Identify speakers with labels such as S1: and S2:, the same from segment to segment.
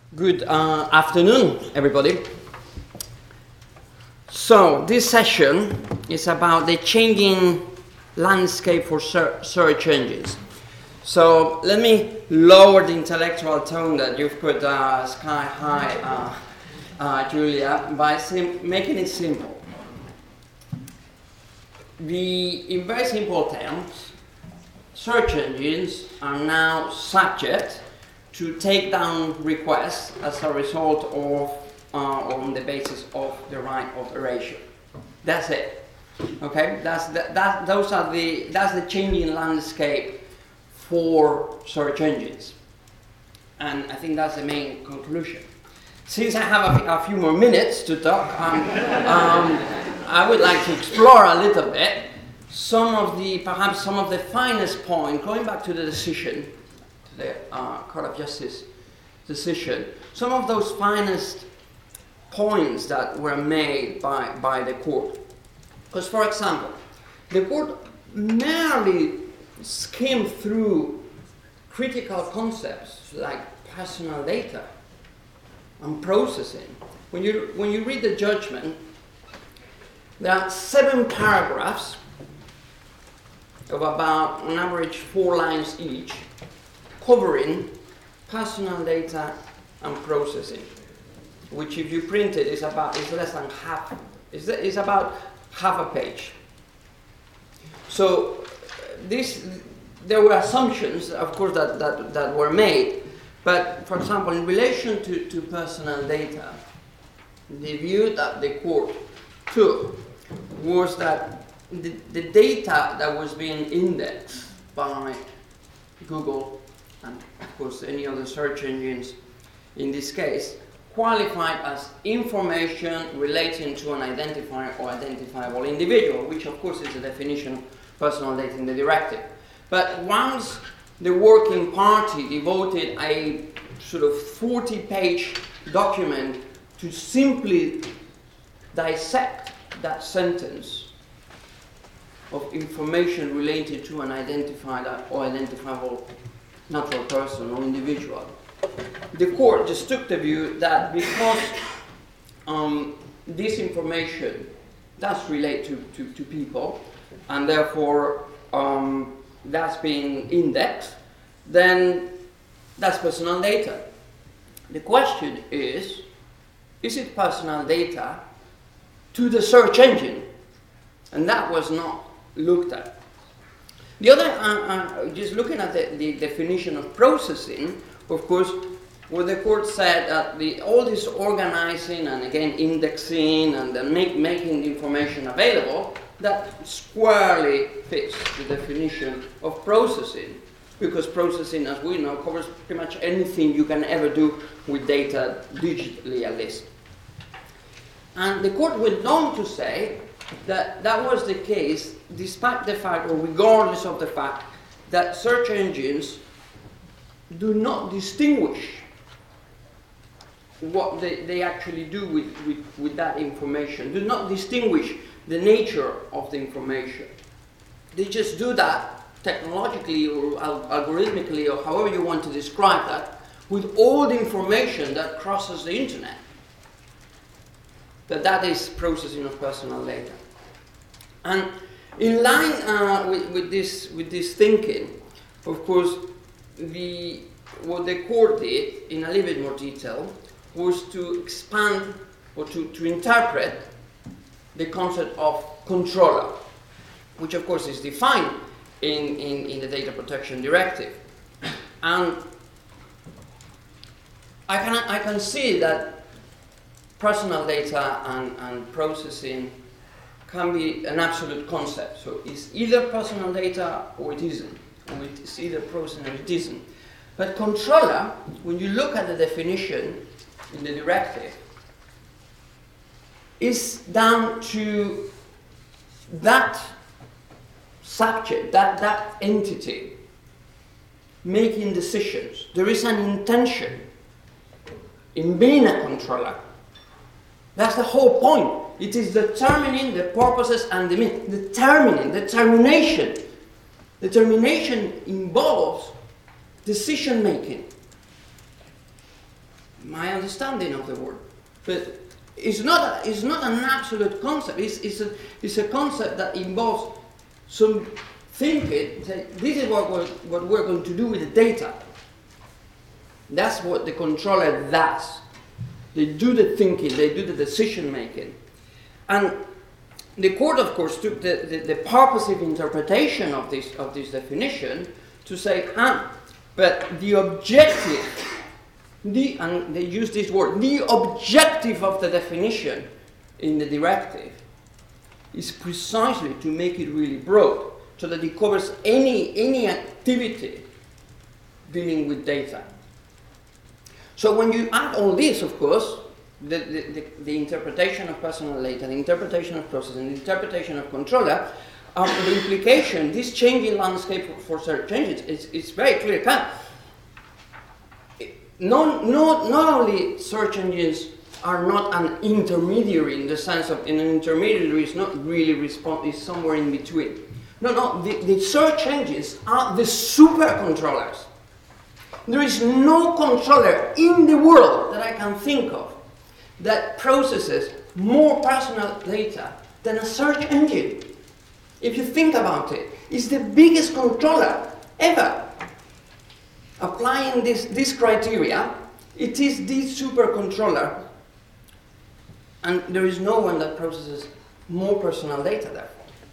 S1: Good afternoon, everybody. So this session is about the changing landscape for search engines. So let me lower the intellectual tone that you've put sky high, Julia, by making it simple. In very simple terms, search engines are now subject to take down requests as a result of, on the basis of the right of erasure. That's it. Okay, that's the changing landscape for search engines, and I think that's the main conclusion. Since I have a few more minutes to talk, I would like to explore a little bit perhaps some of the finest points, going back to the decision, the Court of Justice decision, some of those finest points that were made by the court. Because, for example, the court merely skimmed through critical concepts like personal data and processing. When you read the judgment, there are 7 paragraphs of about, on average, 4 lines each, covering personal data and processing, which, if you print it, is less than half. It's about half a page. So there were assumptions, of course, that were made. But, for example, in relation to personal data, the view that the court took was that the data that was being indexed by Google and, of course, any other search engines in this case, qualified as information relating to an identifier or identifiable individual, which, of course, is the definition of personal data in the directive. But once the working party devoted a sort of 40-page document to simply dissect that sentence of information related to an identified or identifiable natural person or individual, the court just took the view that because this information does relate to people, and therefore that's being indexed, then that's personal data. The question is it personal data to the search engine? And that was not looked at. The other, just looking at the definition of processing, of course, what the court said that all this organizing and again indexing and then making the information available, that squarely fits the definition of processing, because processing, as we know, covers pretty much anything you can ever do with data digitally, at least. And the court went on to say that was the case despite the fact, or regardless of the fact, that search engines do not distinguish what they actually do with that information, do not distinguish the nature of the information. They just do that technologically or algorithmically, or however you want to describe that, with all the information that crosses the internet. That is processing of personal data. And in line with this thinking, of course, what the court did in a little bit more detail was to expand or to interpret the concept of controller, which of course is defined in the Data Protection Directive. And I can see that personal data and processing can be an absolute concept. So it's either personal data or it isn't, or it's either processing or it isn't. But controller, when you look at the definition in the directive, is down to that subject, that entity making decisions. There is an intention in being a controller. That's the whole point. It is determining the purposes and the means. Determination. Determination involves decision making. my understanding of the word. But it's not an absolute concept. It's a concept that involves some thinking. Say, this is what we're going to do with the data. That's what the controller does. They do the thinking, they do the decision making. And the court, of course, took the purposive interpretation of this definition to say, but the objective, and they use this word, the objective of the definition in the directive is precisely to make it really broad, so that it covers any activity dealing with data. So when you add all this, of course, the interpretation of personal data, the interpretation of processing, the interpretation of controller, the implication, this changing landscape for search engines, is very clear cut. Not only search engines are not an intermediary in the sense of an intermediary is not really is somewhere in between. No, the search engines are the super controllers. There is no controller in the world that I can think of that processes more personal data than a search engine. If you think about it, it's the biggest controller ever. Applying this criteria, it is the super controller, and there is no one that processes more personal data therefore.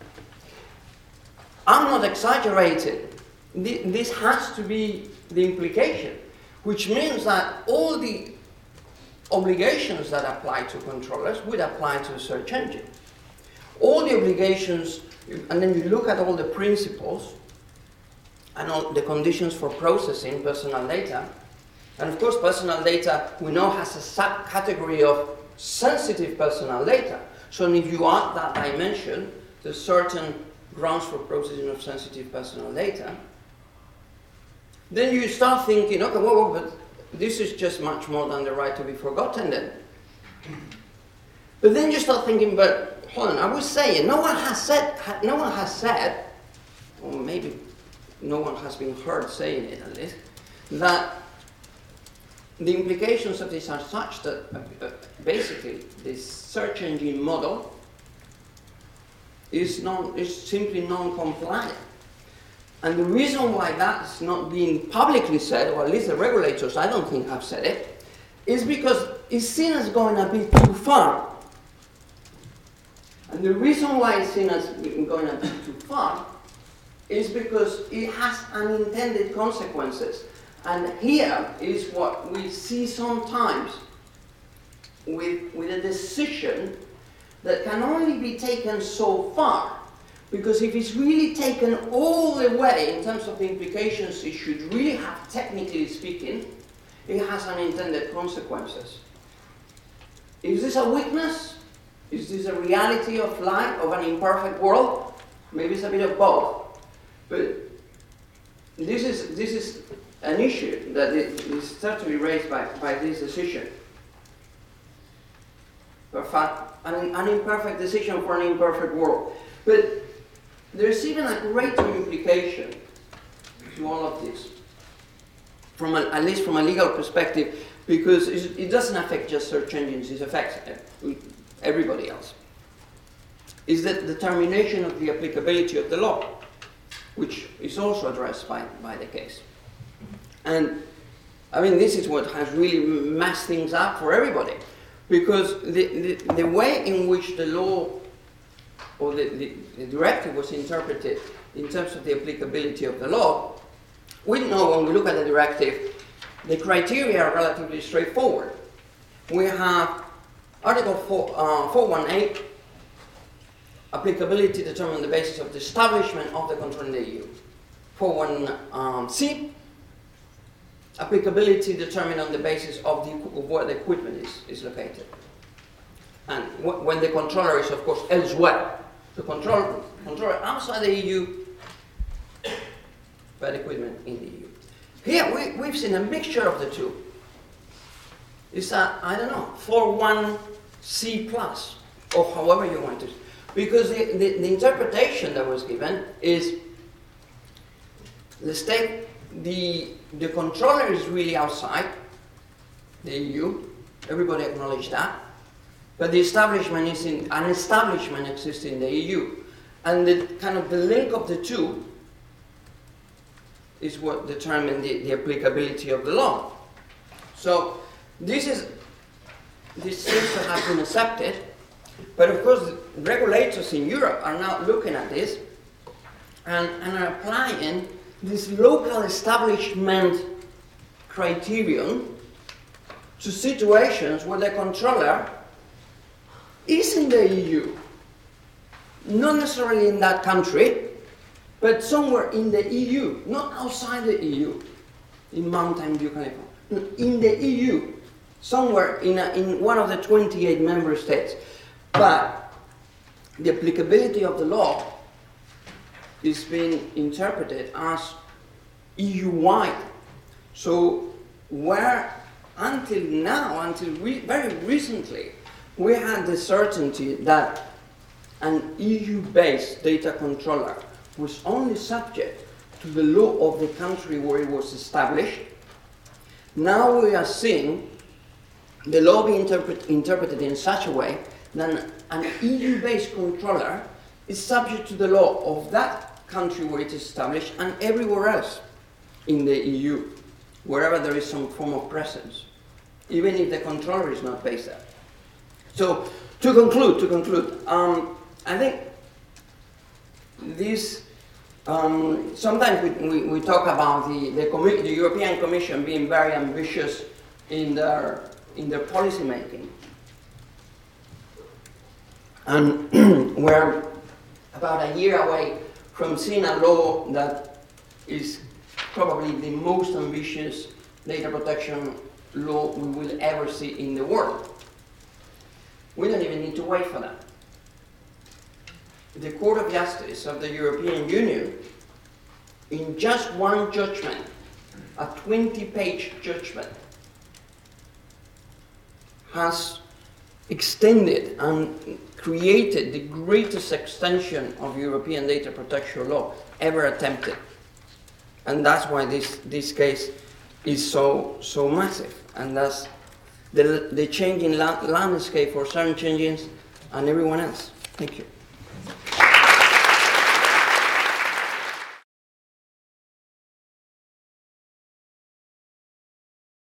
S1: I'm not exaggerating. This has to be the implication, which means that all the obligations that apply to controllers would apply to a search engine. All the obligations, and then you look at all the principles and all the conditions for processing personal data. And of course, personal data, we know, has a subcategory of sensitive personal data. So if you add that dimension, there's certain grounds for processing of sensitive personal data. Then you start thinking, okay, well, but this is just much more than the right to be forgotten then. But then you start thinking, but hold on, I was saying, no one has said, or maybe no one has been heard saying it at least, that the implications of this are such that basically this search engine model is simply non-compliant. And the reason why that's not being publicly said, or at least the regulators, I don't think, have said it, is because it's seen as going a bit too far. And the reason why it's seen as going a bit too far is because it has unintended consequences. And here is what we see sometimes with a decision that can only be taken so far. Because if it's really taken all the way in terms of the implications it should really have, technically speaking, it has unintended consequences. Is this a weakness? Is this a reality of life, of an imperfect world? Maybe it's a bit of both. But this is an issue that is certainly raised by this decision. An imperfect decision for an imperfect world. But there's even a greater implication to all of this, at least from a legal perspective, because it doesn't affect just search engines, it affects everybody else. Is that the determination of the applicability of the law, which is also addressed by the case. And I mean, this is what has really messed things up for everybody, because the way in which the law or the directive was interpreted in terms of the applicability of the law, we know when we look at the directive, the criteria are relatively straightforward. We have Article 418, applicability determined on the basis of the establishment of the control in the EU. 4.1c, applicability determined on the basis of where the equipment is located. And when the controller is, of course, elsewhere. The controller outside the EU, but equipment in the EU. Here we've seen a mixture of the two. It's I don't know, 4.1c plus, or however you want it. Because the interpretation that was given is the controller is really outside, the EU. Everybody acknowledges that. But the establishment an establishment exists in the EU. And the link of the two is what determines the applicability of the law. So this seems to have been accepted, but of course the regulators in Europe are now looking at this and are applying this local establishment criterion to situations where the controller is in the EU, not necessarily in that country, but somewhere in the EU, not outside the EU, in Mountain View, California, in the EU, somewhere in one of the 28 member states. But the applicability of the law is being interpreted as EU-wide. So where until now, very recently, we had the certainty that an EU-based data controller was only subject to the law of the country where it was established. Now we are seeing the law being interpreted in such a way that an EU-based controller is subject to the law of that country where it is established and everywhere else in the EU, wherever there is some form of presence, even if the controller is not based there. So, to conclude, I think this, sometimes we talk about the European Commission being very ambitious in their policy making. And we're about a year away from seeing a law that is probably the most ambitious data protection law we will ever see in the world. We don't even need to wait for that. The Court of Justice of the European Union, in just one judgment, a 20-page judgment, has extended and created the greatest extension of European data protection law ever attempted. And that's why this case is so massive. And that's the changing landscape for search engines and everyone else. Thank you.